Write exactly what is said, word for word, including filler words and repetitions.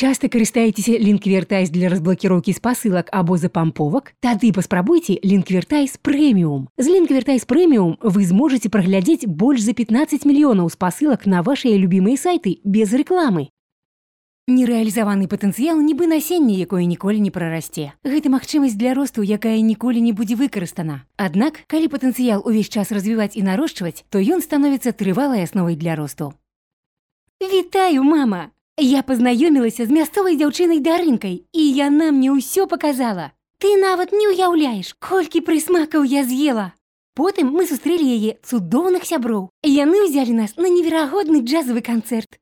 Часта карыстаецеся лінквертайз для разблакіроўкі спасылак або запамповак? Тады паспрабуйце лінквертайз прэміум. З лінквертайз прэміум вы зможаце праглядзець больш за пятнаццаць мільёнаў спасылак на вашыя любімыя сайты без рэкламы. Нерэалізаваны патэнцыял нібы насенне, якое ніколі не прарасце. Гэта магчымасць для росту, якая ніколі не будзе выкарыстана. Аднак, калі патэнцыял увесь час развіваць і нарошчваць, то ён становіцца трывалай асновай для росту. Вітаю, мама! Я пазнаёмілася з мясцовай дзяўчынай Дарынкай, і яна мне ўсё паказала. Ты нават не ўяўляеш, колькі прысмакаў я з'ела. Потым мы сустрэлі яе цудоўных сяброў. Яны ўзялі нас на неверагодны джазавы канцэрт.